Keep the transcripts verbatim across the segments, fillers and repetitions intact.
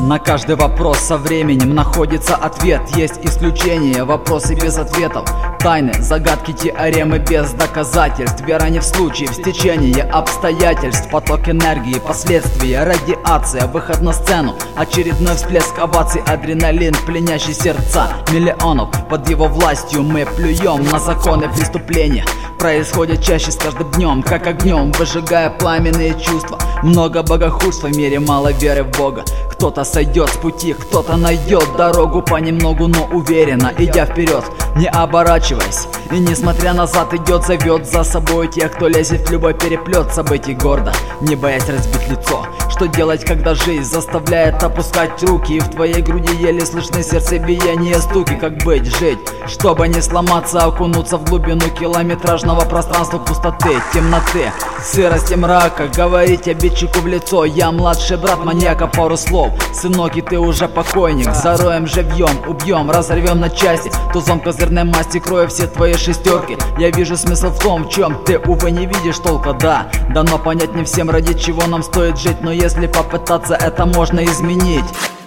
На каждый вопрос со временем находится ответ. Есть исключения, вопросы без ответов, тайны, загадки, теоремы без доказательств. Вера не в случае, в стечении обстоятельств. Поток энергии, последствия, радиация, выход на сцену, очередной всплеск оваций, адреналин, пленящий сердца миллионов. Под его властью мы плюем на законы преступления. Происходит чаще с каждым днем, как огнем, выжигая пламенные чувства. Много богохульства в мире, мало веры в Бога. Кто-то сойдет с пути, кто-то найдет дорогу понемногу, но уверенно, идя вперед, не оборачиваясь. И несмотря назад идет, зовет за собой тех, кто лезет в любой переплет событий гордо, не боясь разбить лицо. Что делать, когда жизнь заставляет опускать руки, и в твоей груди еле слышны сердцебиение, стуки? Как быть, жить, чтобы не сломаться, окунуться в глубину километражного пространства пустоты, темноты, сырости, мрака. Говорить обидчику в лицо: я младший брат маньяка, пару слов, сынок, и ты уже покойник. Зароем живьем, убьем, разорвем на части тузом козырной масти, кроя все твои шестерки. Я вижу смысл в том, в чем ты, увы, не видишь толка. Да, дано понять не всем, ради чего нам стоит жить, но если попытаться, это можно изменить.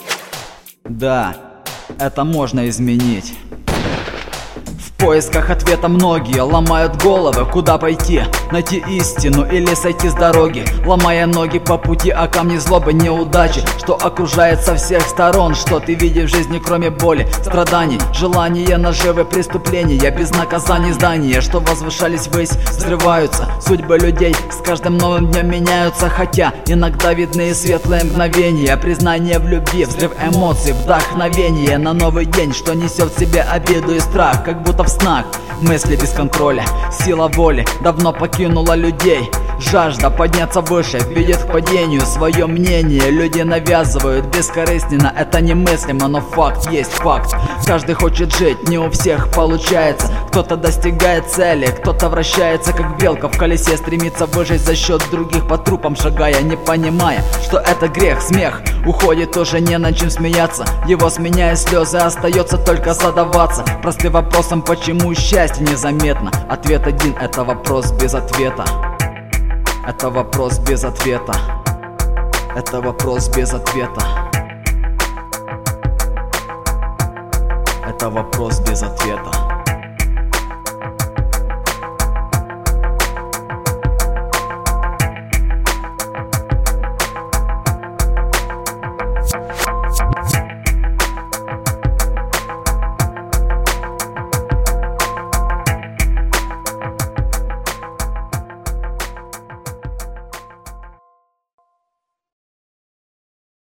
Да, это можно изменить. В поисках ответа многие ломают головы, куда пойти, найти истину или сойти с дороги, ломая ноги по пути, а камни злобы, неудачи, что окружает со всех сторон. Что ты видишь в жизни, кроме боли, страданий, желания, наживы, преступления, без наказаний здания, что возвышались ввысь, взрываются. Судьбы людей с каждым новым днем меняются, хотя иногда видны и светлые мгновения. Признание в любви, взрыв эмоций, вдохновение на новый день, что несет в себе обиду и страх, как будто в снах. Мысли без контроля, сила воли давно покинула людей. Жажда подняться выше ведет к падению. Свое мнение люди навязывают бескорыстно, это немыслимо, но факт есть факт. Каждый хочет жить, не у всех получается. Кто-то достигает цели, кто-то вращается как белка в колесе, стремится выжить за счет других, по трупам шагая, не понимая, что это грех. Смех уходит, уже не над чем смеяться, его сменяя слезы, остается только задаваться простым вопросом: почему счастье незаметно? Ответ один — это вопрос без ответа. Это вопрос без ответа. Это вопрос без ответа. Это вопрос без ответа.